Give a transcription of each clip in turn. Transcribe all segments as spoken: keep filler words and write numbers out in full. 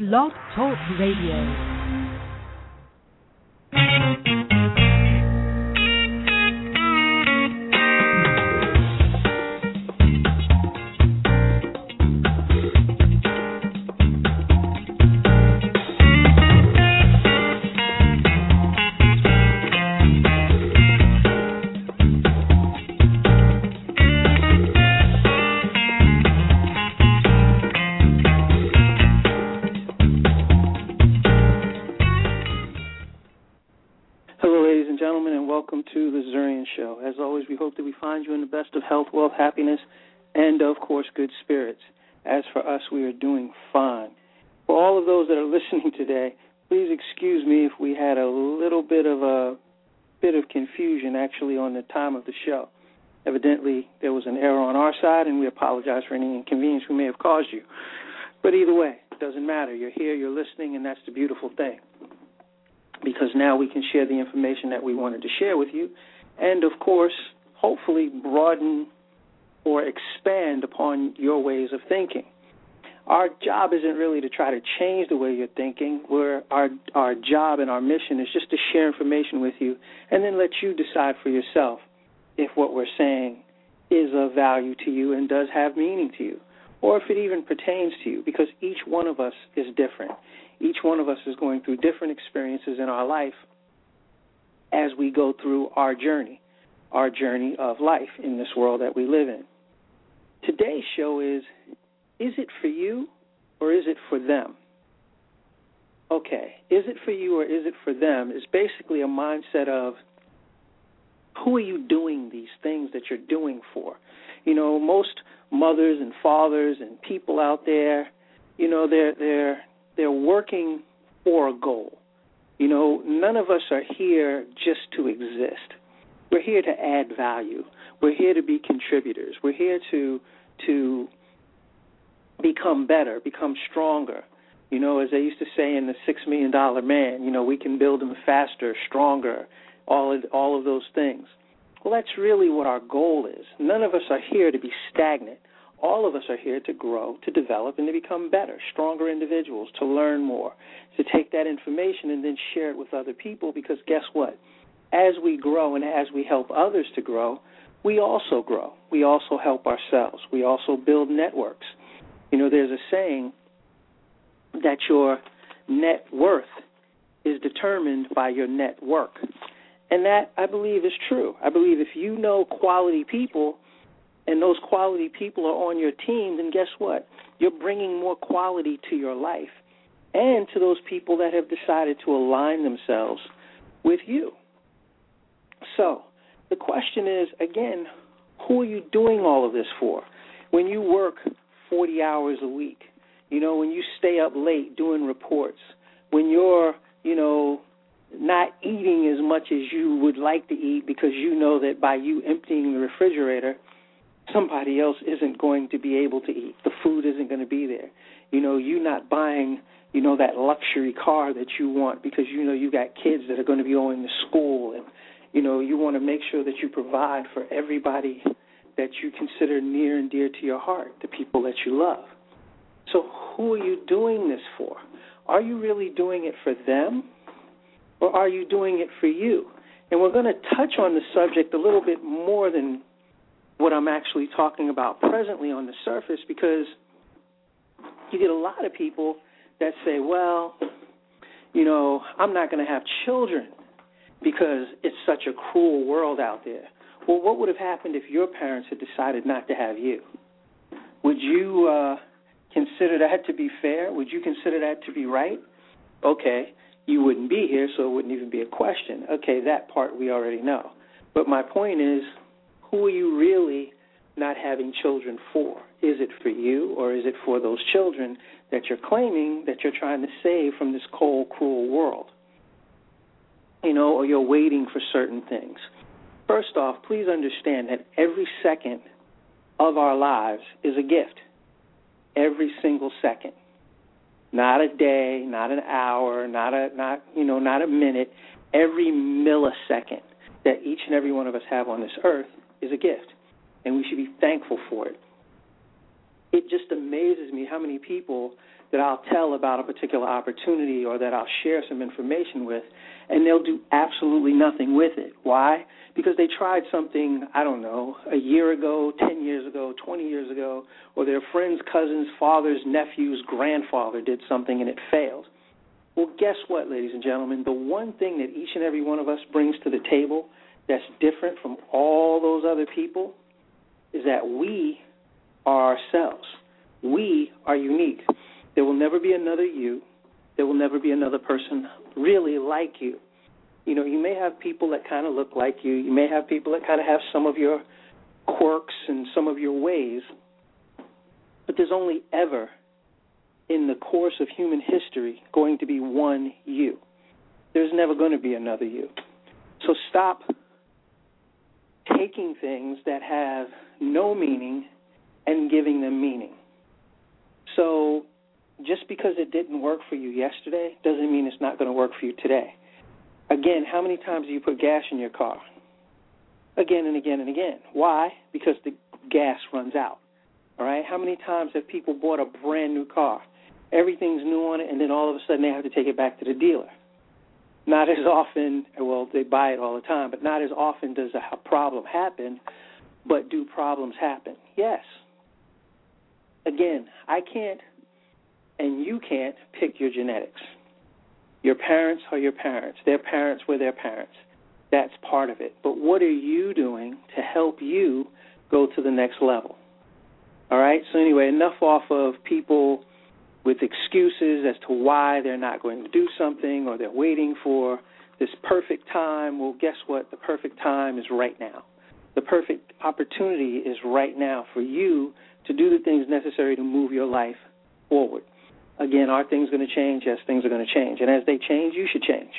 Blog Talk Radio. Best of health, wealth, happiness, and, of course, good spirits. As for us, we are doing fine. For all of those that are listening today, please excuse me if we had a little bit of a bit of confusion, actually, on the time of the show. Evidently, there was an error on our side, and we apologize for any inconvenience we may have caused you. But either way, it doesn't matter. You're here, you're listening, and that's the beautiful thing. Because now we can share the information that we wanted to share with you, and, of course, hopefully broaden or expand upon your ways of thinking. Our job isn't really to try to change the way you're thinking. We're, our, our job and our mission is just to share information with you and then let you decide for yourself if what we're saying is of value to you and does have meaning to you, or if it even pertains to you, because each one of us is different. Each one of us is going through different experiences in our life as we go through our journey. Our journey of life in this world that we live in. Today's show is, is it for you or is it for them? Okay, is it for you or is it for them is basically a mindset of who are you doing these things that you're doing for? You know, most mothers and fathers and people out there, you know, they're they're they're working for a goal. You know, none of us are here just to exist. We're here to add value. We're here to be contributors. We're here to to become better, become stronger. You know, as they used to say in the Six Million Dollar Man, you know, we can build them faster, stronger, all of, all of those things. Well, that's really what our goal is. None of us are here to be stagnant. All of us are here to grow, to develop, and to become better, stronger individuals, to learn more, to take that information and then share it with other people, because guess what? As we grow and as we help others to grow, we also grow. We also help ourselves. We also build networks. You know, there's a saying that your net worth is determined by your network. And that, I believe, is true. I believe if you know quality people and those quality people are on your team, then guess what? You're bringing more quality to your life and to those people that have decided to align themselves with you. So the question is, again, who are you doing all of this for? When you work forty hours a week, you know, when you stay up late doing reports, when you're, you know, not eating as much as you would like to eat because you know that by you emptying the refrigerator, somebody else isn't going to be able to eat. The food isn't going to be there. You know, you not buying, you know, that luxury car that you want because you know you got kids that are going to be going to school, and you know, you want to make sure that you provide for everybody that you consider near and dear to your heart, the people that you love. So who are you doing this for? Are you really doing it for them, or are you doing it for you? And we're going to touch on the subject a little bit more than what I'm actually talking about presently on the surface, because you get a lot of people that say, well, you know, I'm not going to have children because it's such a cruel world out there. Well, what would have happened if your parents had decided not to have you? Would you uh, consider that to be fair? Would you consider that to be right? Okay, you wouldn't be here, so it wouldn't even be a question. Okay, that part we already know. But my point is, who are you really not having children for? Is it for you, or is it for those children that you're claiming that you're trying to save from this cold, cruel world? You know, or you're waiting for certain things. First off, please understand that every second of our lives is a gift. Every single second. Not a day, not an hour, not a not you know, not a minute. Every millisecond that each and every one of us have on this earth is a gift, and we should be thankful for it. it just amazes me how many people that I'll tell about a particular opportunity or that I'll share some information with, and they'll do absolutely nothing with it. Why? Because they tried something, I don't know, a year ago, ten years ago, twenty years ago, or their friend's cousin's father's nephew's grandfather did something and it failed. Well, guess what, ladies and gentlemen? The one thing that each and every one of us brings to the table that's different from all those other people is that we are ourselves. We are unique. There will never be another you. There will never be another person really like you. You know, you may have people that kind of look like you. You may have people that kind of have some of your quirks and some of your ways. But there's only ever, in the course of human history, going to be one you. There's never going to be another you. So stop taking things that have no meaning and giving them meaning. So just because it didn't work for you yesterday doesn't mean it's not going to work for you today. Again, how many times do you put gas in your car? Again and again and again. Why? Because the gas runs out. All right? How many times have people bought a brand new car? Everything's new on it, and then all of a sudden they have to take it back to the dealer. Not as often, well, they buy it all the time, but not as often does a problem happen, but do problems happen? Yes. Again, I can't and you can't pick your genetics. Your parents are your parents. Their parents were their parents. That's part of it. But what are you doing to help you go to the next level? All right? So anyway, enough off of people with excuses as to why they're not going to do something or they're waiting for this perfect time. Well, guess what? The perfect time is right now. The perfect opportunity is right now for you to do the things necessary to move your life forward. Again, are things going to change? Yes, things are going to change. And as they change, you should change.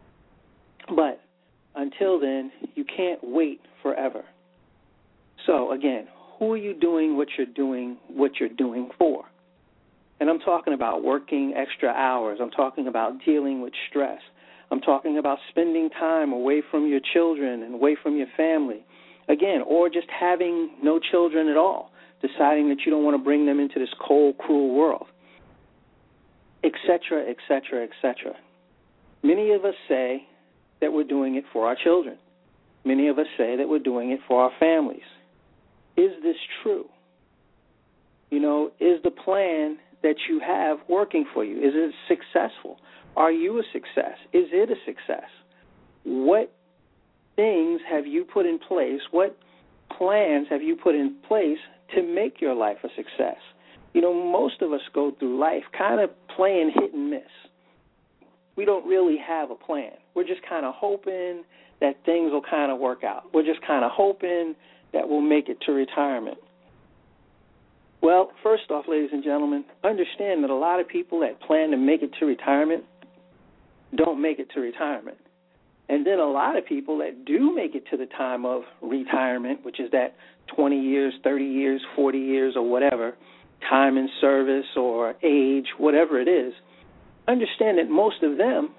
But until then, you can't wait forever. So, again, who are you doing what you're doing, what you're doing for? And I'm talking about working extra hours. I'm talking about dealing with stress. I'm talking about spending time away from your children and away from your family. Again, or just having no children at all, deciding that you don't want to bring them into this cold, cruel world, et cetera, et cetera, et cetera. Many of us say that we're doing it for our children. Many of us say that we're doing it for our families. Is this true? You know, is the plan that you have working for you? Is it successful? Are you a success? Is it a success? What things have you put in place? What plans have you put in place to make your life a success? You know, most of us go through life kind of playing hit and miss. We don't really have a plan. We're just kind of hoping that things will kind of work out. We're just kind of hoping that we'll make it to retirement. Well, first off, ladies and gentlemen, understand that a lot of people that plan to make it to retirement don't make it to retirement. And then a lot of people that do make it to the time of retirement, which is that twenty years, thirty years, forty years, or whatever, time in service or age, whatever it is, understand that most of them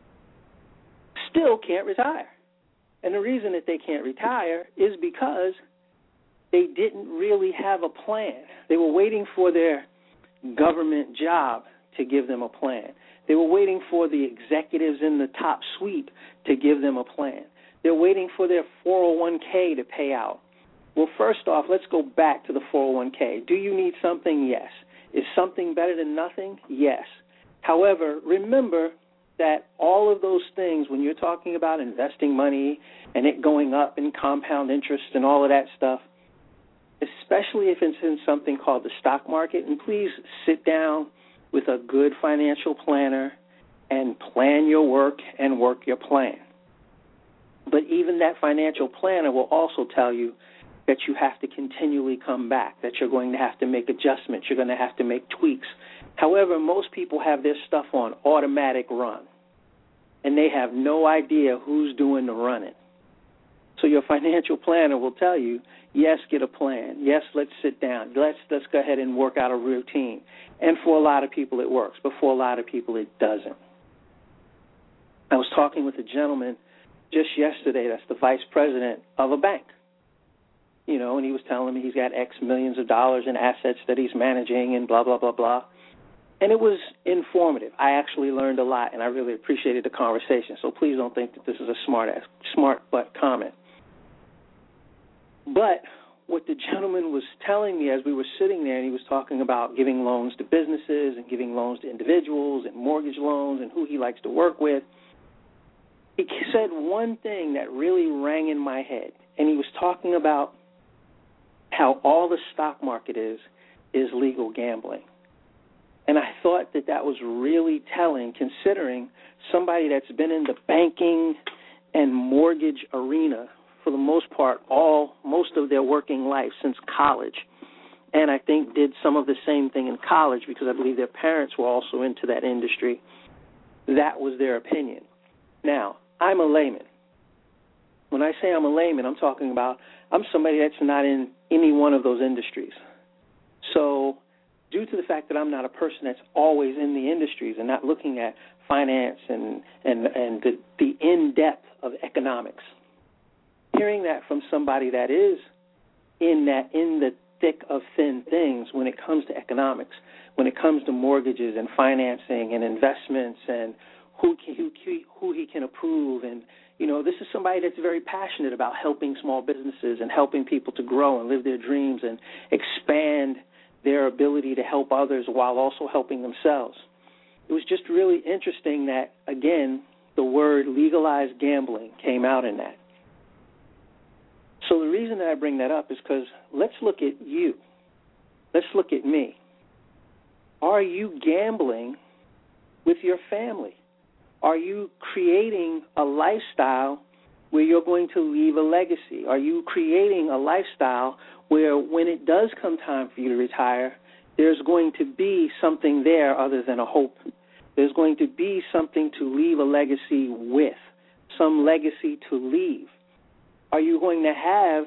still can't retire. And the reason that they can't retire is because they didn't really have a plan. They were waiting for their government job to give them a plan. They were waiting for the executives in the top suite to give them a plan. They're waiting for their four oh one k to pay out. Well, first off, let's go back to the four oh one k. Do you need something? Yes. Is something better than nothing? Yes. However, remember that all of those things, when you're talking about investing money and it going up in compound interest and all of that stuff, especially if it's in something called the stock market, and please sit down with a good financial planner and plan your work and work your plan. But even that financial planner will also tell you that you have to continually come back, that you're going to have to make adjustments, you're going to have to make tweaks. However, most people have their stuff on automatic run, and they have no idea who's doing the running. So your financial planner will tell you, yes, get a plan. Yes, let's sit down. Let's let's go ahead and work out a routine. And for a lot of people it works, but for a lot of people it doesn't. I was talking with a gentleman just yesterday that's the vice president of a bank. you know, and he was telling me he's got X millions of dollars in assets that he's managing and blah, blah, blah, blah. And it was informative. I actually learned a lot, and I really appreciated the conversation. So please don't think that this is a smart ass, smart butt comment. But what the gentleman was telling me as we were sitting there, and he was talking about giving loans to businesses and giving loans to individuals and mortgage loans and who he likes to work with, he said one thing that really rang in my head, and he was talking about how all the stock market is is legal gambling. And I thought that that was really telling, considering somebody that's been in the banking and mortgage arena for the most part, all most of their working life since college, and I think did some of the same thing in college because I believe their parents were also into that industry. That was their opinion. Now, I'm a layman. When I say I'm a layman, I'm talking about I'm somebody that's not in any one of those industries. So due to the fact that I'm not a person that's always in the industries and not looking at finance and, and, and the, the in-depth of economics, hearing that from somebody that is in that in the thick of thin things when it comes to economics, when it comes to mortgages and financing and investments and who can, who, who he can approve, and you know, this is somebody that's very passionate about helping small businesses and helping people to grow and live their dreams and expand their ability to help others while also helping themselves. It was just really interesting that, again, the word legalized gambling came out in that. So the reason that I bring that up is because let's look at you. Let's look at me. Are you gambling with your family? Are you creating a lifestyle where you're going to leave a legacy? Are you creating a lifestyle where when it does come time for you to retire, there's going to be something there other than a hope? There's going to be something to leave a legacy with, some legacy to leave. Are you going to have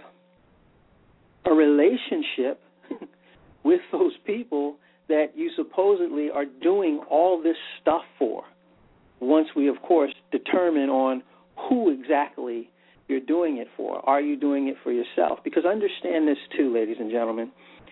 a relationship with those people that you supposedly are doing all this stuff for? Once we, of course, determine on who exactly you're doing it for. Are you doing it for yourself? Because understand this too, ladies and gentlemen.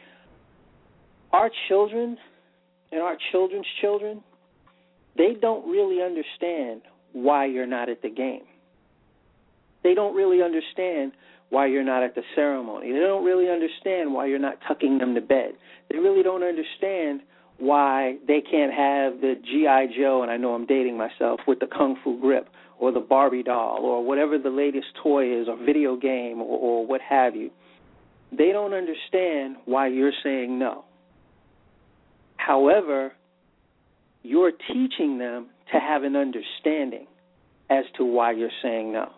Our children and our children's children, they don't really understand why you're not at the game. They don't really understand why you're not at the ceremony. They don't really understand why you're not tucking them to bed. They really don't understand why they can't have the G I. Joe, and I know I'm dating myself, with the Kung Fu grip, or the Barbie doll, or whatever the latest toy is, or video game, or, or what have you. They don't understand why you're saying no. However, you're teaching them to have an understanding as to why you're saying no.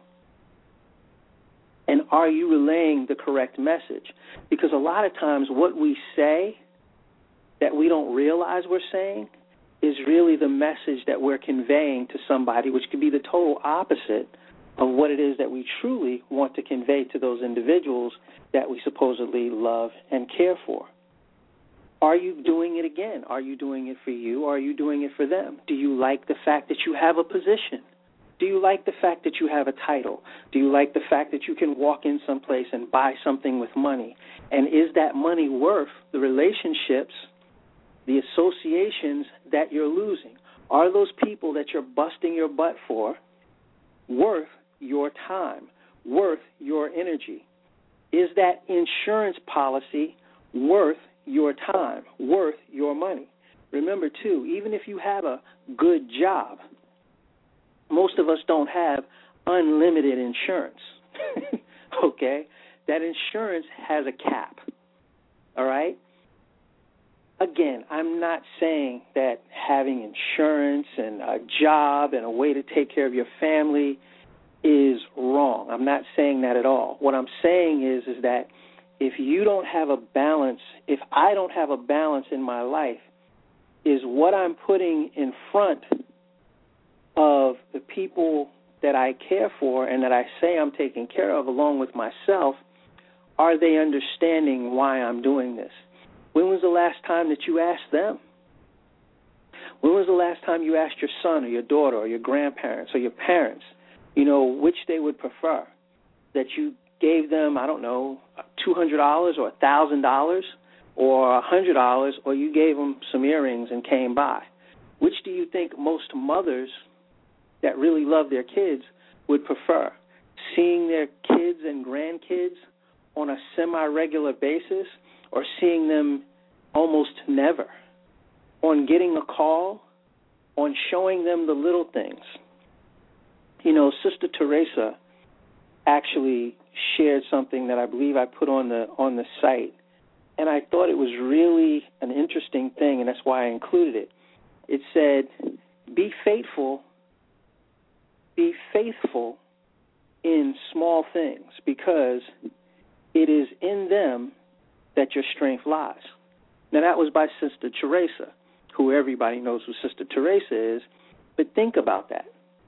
And are you relaying the correct message? Because a lot of times what we say that we don't realize we're saying is really the message that we're conveying to somebody, which could be the total opposite of what it is that we truly want to convey to those individuals that we supposedly love and care for. Are you doing it again? Are you doing it for you, or are you doing it for them? Do you like the fact that you have a position? Do you like the fact that you have a title? Do you like the fact that you can walk in someplace and buy something with money? And is that money worth the relationships, the associations that you're losing? Are those people that you're busting your butt for worth your time, worth your energy? Is that insurance policy worth your time, worth your money? Remember, too, even if you have a good job, most of us don't have unlimited insurance, okay? That insurance has a cap, all right? Again, I'm not saying that having insurance and a job and a way to take care of your family is wrong. I'm not saying that at all. What I'm saying is, is that if you don't have a balance, if I don't have a balance in my life, is what I'm putting in front of the people that I care for and that I say I'm taking care of along with myself, are they understanding why I'm doing this? When was the last time that you asked them? When was the last time you asked your son or your daughter or your grandparents or your parents, you know, which they would prefer? That you gave them, I don't know, two hundred dollars or one thousand dollars or one hundred dollars, or you gave them some earrings and came by? Which do you think most mothers that really love their kids would prefer? Seeing their kids and grandkids on a semi-regular basis, or seeing them almost never? On getting a call, on showing them the little things. You know, Sister Teresa actually shared something that I believe I put on the on the site, and I thought it was really an interesting thing, and that's why I included it. It said, be faithful, be faithful in small things, because it is in them that your strength lies. Now, that was by Sister Teresa, who everybody knows who Sister Teresa is, but think about that.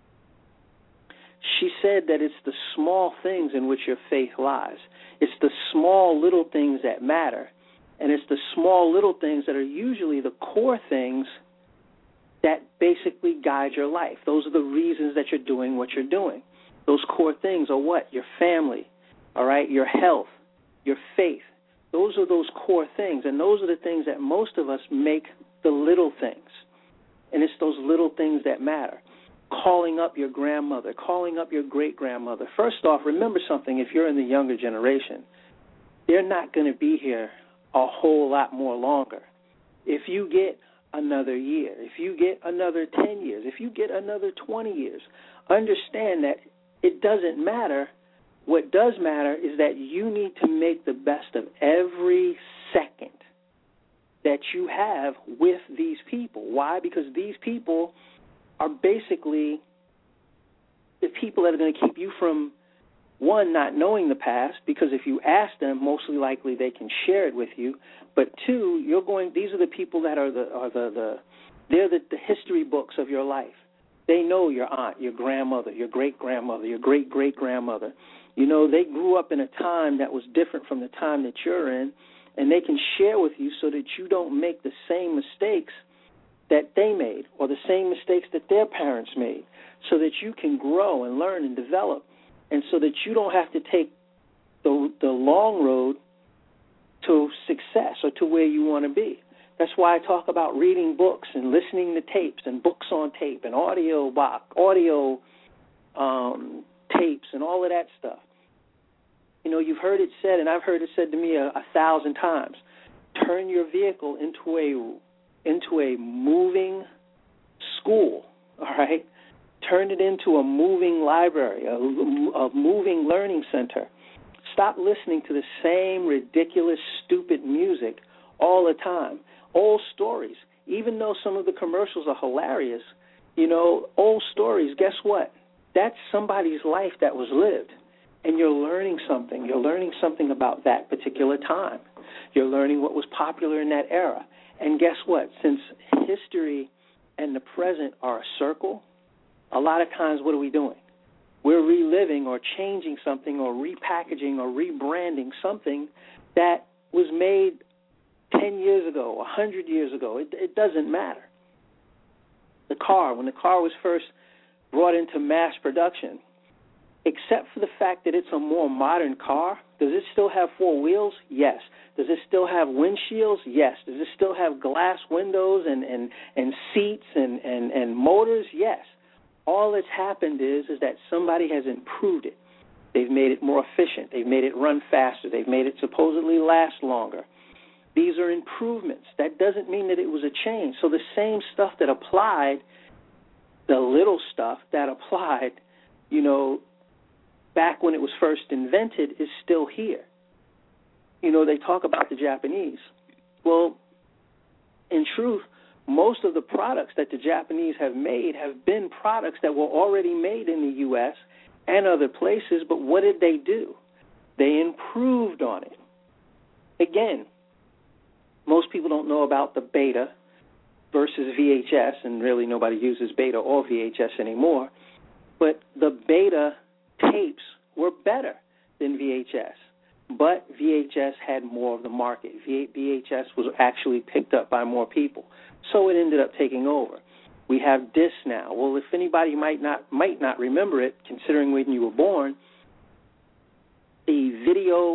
She said that it's the small things in which your faith lies. It's the small little things that matter, and it's the small little things that are usually the core things that basically guide your life. Those are the reasons that you're doing what you're doing. Those core things are what? Your family, all right, your health, your faith. Those are those core things, and those are the things that most of us make the little things, and it's those little things that matter. Calling up your grandmother, calling up your great-grandmother. First off, remember something, if you're in the younger generation, they're not going to be here a whole lot more longer. If you get another year, if you get another ten years, if you get another twenty years, understand that it doesn't matter. What does matter is that you need to make the best of every second that you have with these people. Why? Because these people are basically the people that are going to keep you from, one, not knowing the past, because if you ask them, mostly likely they can share it with you. But two, you're going. These are the people that are the are the, the they're the, the history books of your life. They know your aunt, your grandmother, your great grandmother, your great great grandmother. You know, they grew up in a time that was different from the time that you're in, and they can share with you so that you don't make the same mistakes that they made, or the same mistakes that their parents made, so that you can grow and learn and develop, and so that you don't have to take the the long road to success or to where you want to be. That's why I talk about reading books and listening to tapes and books on tape and audio box, audio um, tapes and all of that stuff. You know, you've heard it said, and I've heard it said to me a, a thousand times, turn your vehicle into a into a moving school, all right? Turn it into a moving library, a, a moving learning center. Stop listening to the same ridiculous, stupid music all the time. Old stories, even though some of the commercials are hilarious, you know, old stories, guess what? That's somebody's life that was lived, and you're learning something. You're learning something about that particular time. You're learning what was popular in that era. And guess what? Since history and the present are a circle, a lot of times what are we doing? We're reliving or changing something or repackaging or rebranding something that was made ten years ago, one hundred years ago. It, it doesn't matter. The car, when the car was first brought into mass production, except for the fact that it's a more modern car, does it still have four wheels? Yes. Does it still have windshields? Yes. Does it still have glass windows and, and, and seats and, and, and motors? Yes. All that's happened is, is that somebody has improved it. They've made it more efficient. They've made it run faster. They've made it supposedly last longer. These are improvements. That doesn't mean that it was a change. So the same stuff that applied, the little stuff that applied, you know, back when it was first invented is still here. You know, they talk about the Japanese. Well, in truth, most of the products that the Japanese have made have been products that were already made in the U S and other places, but what did they do? They improved on it. Again, most people don't know about the Beta versus V H S, and really nobody uses Beta or V H S anymore, but the Beta tapes were better than V H S. But V H S had more of the market. V H S was actually picked up by more people, so it ended up taking over. We have discs now. Well, if anybody might not might not remember it, considering when you were born, the video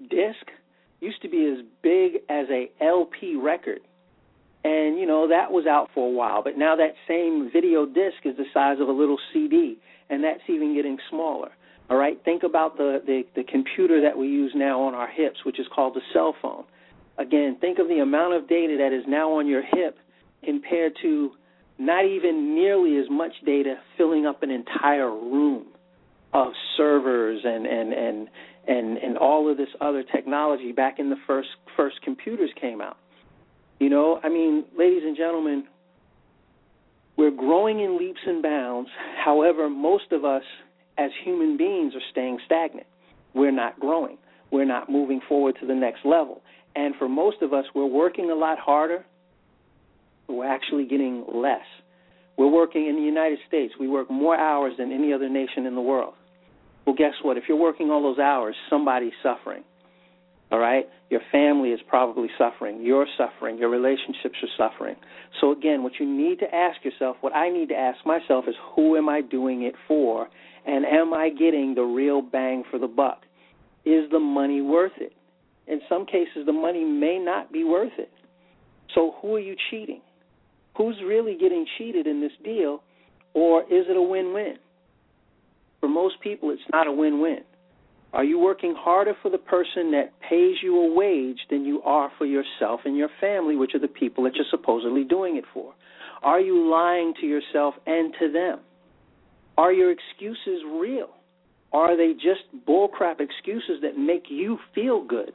disc used to be as big as a L P record. And, you know, that was out for a while. But now that same video disc is the size of a little C D, and that's even getting smaller. All right? Think about the, the, the computer that we use now on our hips, which is called the cell phone. Again, think of the amount of data that is now on your hip compared to not even nearly as much data filling up an entire room of servers and, and, and, and, and all of this other technology back in the first first computers came out. You know, I mean, ladies and gentlemen, we're growing in leaps and bounds. However, most of us as human beings are staying stagnant. We're not growing. We're not moving forward to the next level. And for most of us, we're working a lot harder, but we're actually getting less. We're working in the United States. We work more hours than any other nation in the world. Well, guess what? If you're working all those hours, somebody's suffering. All right? Your family is probably suffering. You're suffering. Your relationships are suffering. So, again, what you need to ask yourself, what I need to ask myself is, who am I doing it for? And am I getting the real bang for the buck? Is the money worth it? In some cases, the money may not be worth it. So who are you cheating? Who's really getting cheated in this deal, or is it a win-win? For most people, it's not a win-win. Are you working harder for the person that pays you a wage than you are for yourself and your family, which are the people that you're supposedly doing it for? Are you lying to yourself and to them? Are your excuses real? Are they just bullcrap excuses that make you feel good?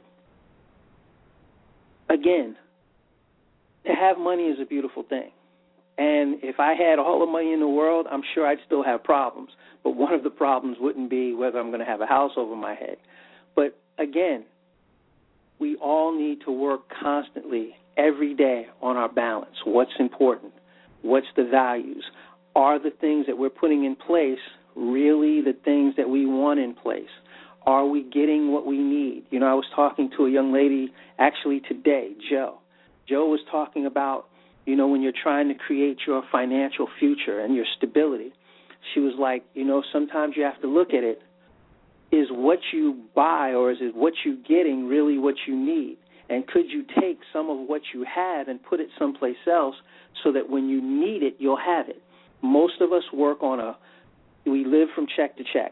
Again, to have money is a beautiful thing. And if I had all the money in the world, I'm sure I'd still have problems. But one of the problems wouldn't be whether I'm going to have a house over my head. But again, we all need to work constantly, every day, on our balance. What's important? What's the values? Are the things that we're putting in place really the things that we want in place? Are we getting what we need? You know, I was talking to a young lady actually today, Joe. Joe was talking about, you know, when you're trying to create your financial future and your stability. She was like, you know, sometimes you have to look at it. Is what you buy or is it what you're getting really what you need? And could you take some of what you have and put it someplace else so that when you need it, you'll have it? Most of us work on a, we live from check to check.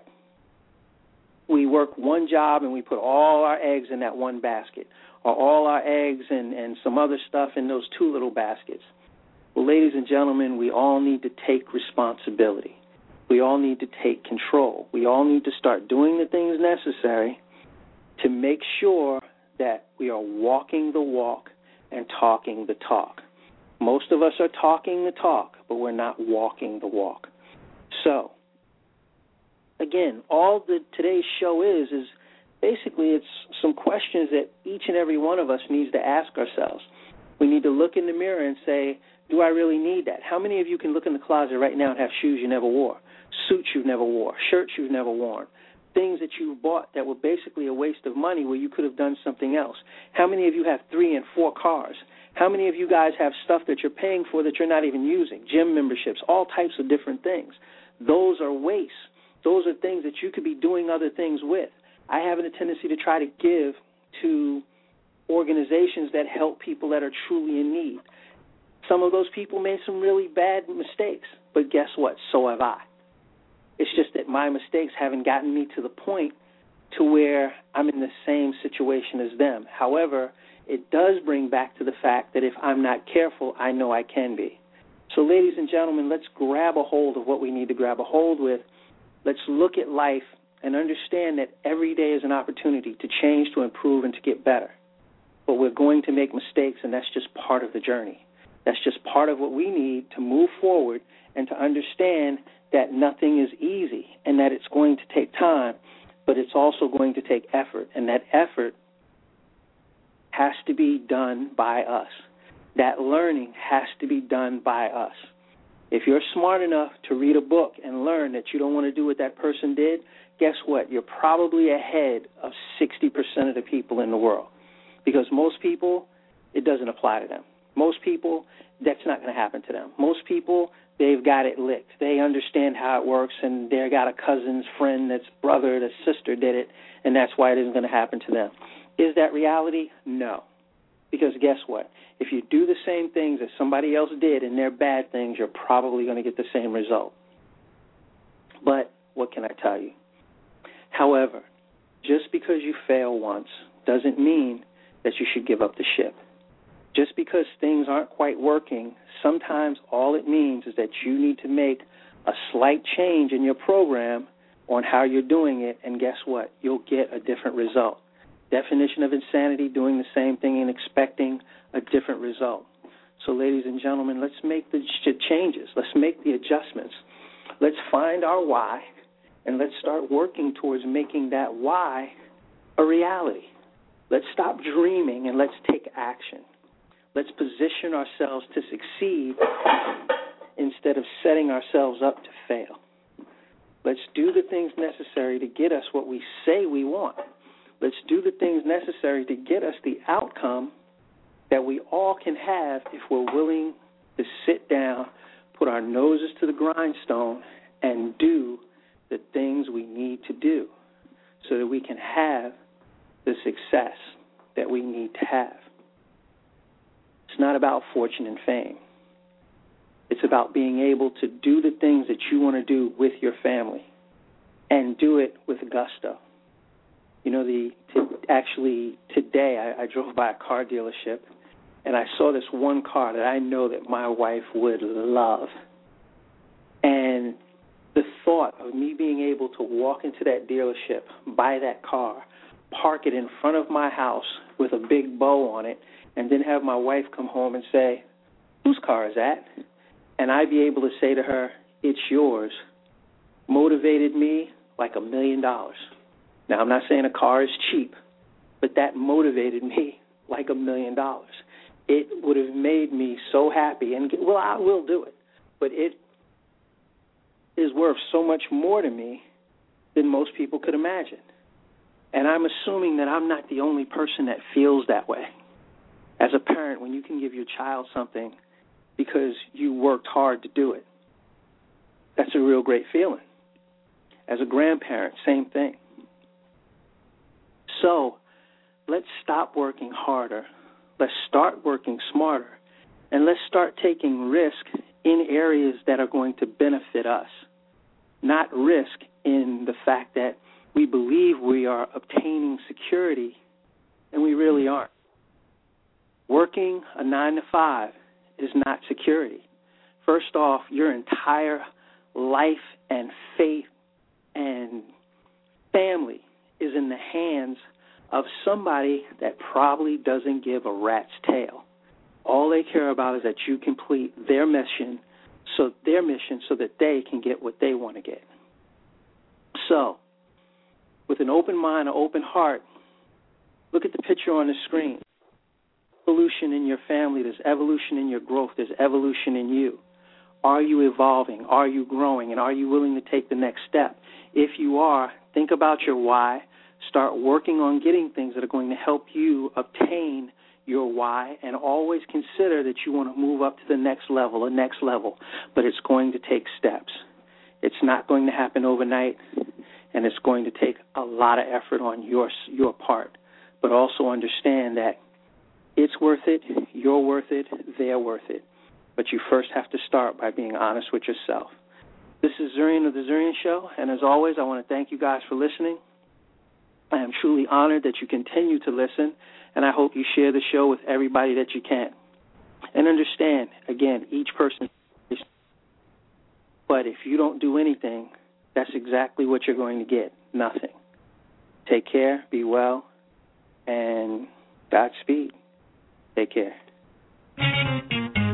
We work one job and we put all our eggs in that one basket, or all our eggs and, and some other stuff in those two little baskets. Well, ladies and gentlemen, we all need to take responsibility. We all need to take control. We all need to start doing the things necessary to make sure that we are walking the walk and talking the talk. Most of us are talking the talk, but we're not walking the walk. So, again, all that today's show is, is basically it's some questions that each and every one of us needs to ask ourselves. We need to look in the mirror and say, do I really need that? How many of you can look in the closet right now and have shoes you never wore, suits you've never wore, shirts you've never worn, things that you bought that were basically a waste of money where you could have done something else? How many of you have three and four cars? How many of you guys have stuff that you're paying for that you're not even using, gym memberships, all types of different things? Those are wastes. Those are things that you could be doing other things with. I have a tendency to try to give to organizations that help people that are truly in need. Some of those people made some really bad mistakes, but guess what? So have I. It's just that my mistakes haven't gotten me to the point to where I'm in the same situation as them. However, it does bring back to the fact that if I'm not careful, I know I can be. So, ladies and gentlemen, let's grab a hold of what we need to grab a hold with. Let's look at life and understand that every day is an opportunity to change, to improve, and to get better. But we're going to make mistakes, and that's just part of the journey. That's just part of what we need to move forward and to understand that nothing is easy and that it's going to take time, but it's also going to take effort, and that effort has to be done by us. That learning has to be done by us. If you're smart enough to read a book and learn that you don't want to do what that person did, guess what? You're probably ahead of sixty percent of the people in the world, because most people, it doesn't apply to them. Most people, that's not going to happen to them. Most people, they've got it licked. They understand how it works, and they've got a cousin's friend that's brother, that's sister did it, and that's why it isn't going to happen to them. Is that reality? No. Because guess what? If you do the same things that somebody else did and they're bad things, you're probably going to get the same result. But what can I tell you? However, just because you fail once doesn't mean that you should give up the ship. Just because things aren't quite working, sometimes all it means is that you need to make a slight change in your program on how you're doing it, and guess what? You'll get a different result. Definition of insanity, doing the same thing and expecting a different result. So, ladies and gentlemen, let's make the changes. Let's make the adjustments. Let's find our why, and let's start working towards making that why a reality. Let's stop dreaming and let's take action. Let's position ourselves to succeed instead of setting ourselves up to fail. Let's do the things necessary to get us what we say we want. Let's do the things necessary to get us the outcome that we all can have if we're willing to sit down, put our noses to the grindstone, and do the things we need to do so that we can have the success that we need to have. It's not about fortune and fame. It's about being able to do the things that you want to do with your family and do it with gusto. You know, the to, actually today I, I drove by a car dealership and I saw this one car that I know that my wife would love. And the thought of me being able to walk into that dealership, buy that car, park it in front of my house with a big bow on it, and then have my wife come home and say, whose car is that? And I'd be able to say to her, it's yours, motivated me like a million dollars. Now, I'm not saying a car is cheap, but that motivated me like a million dollars. It would have made me so happy, and, well, I will do it, but it is worth so much more to me than most people could imagine. And I'm assuming that I'm not the only person that feels that way. As a parent, when you can give your child something because you worked hard to do it, that's a real great feeling. As a grandparent, same thing. So let's stop working harder. Let's start working smarter. And let's start taking risk in areas that are going to benefit us, not risk in the fact that we believe we are obtaining security and we really aren't. Working a nine to five is not security. First off, your entire life and faith and family is in the hands of somebody that probably doesn't give a rat's tail. All they care about is that you complete their mission, so their mission, so that they can get what they want to get. So, with an open mind, an open heart, look at the picture on the screen. Evolution in your family, there's evolution in your growth, there's evolution in you. Are you evolving? Are you growing? And are you willing to take the next step? If you are, think about your why. Start working on getting things that are going to help you obtain your why, and always consider that you want to move up to the next level, the next level, but it's going to take steps. It's not going to happen overnight, and it's going to take a lot of effort on your your part. But also understand that it's worth it, you're worth it, they're worth it. But you first have to start by being honest with yourself. This is Zurian of The Zurian Show, and as always, I want to thank you guys for listening. I am truly honored that you continue to listen, and I hope you share the show with everybody that you can. And understand, again, each person is, but if you don't do anything, that's exactly what you're going to get, nothing. Take care, be well, and Godspeed. Take care.